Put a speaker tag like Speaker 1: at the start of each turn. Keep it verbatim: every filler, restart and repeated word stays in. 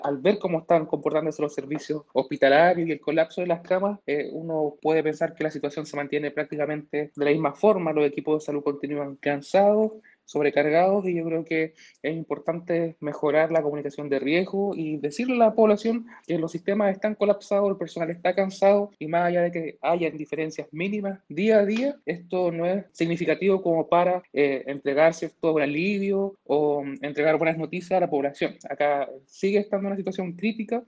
Speaker 1: al ver cómo están comportándose los servicios hospitalarios y el colapso de las camas, eh, uno puede pensar que la situación se mantiene prácticamente de la misma forma. Los equipos de salud continúan cansados, sobrecargados, y yo creo que es importante mejorar la comunicación de riesgo y decirle a la población que los sistemas están colapsados, el personal está cansado, y más allá de que hayan diferencias mínimas día a día, esto no es significativo como para eh, entregar cierto alivio o entregar buenas noticias a la población. Acá sigue estando una situación crítica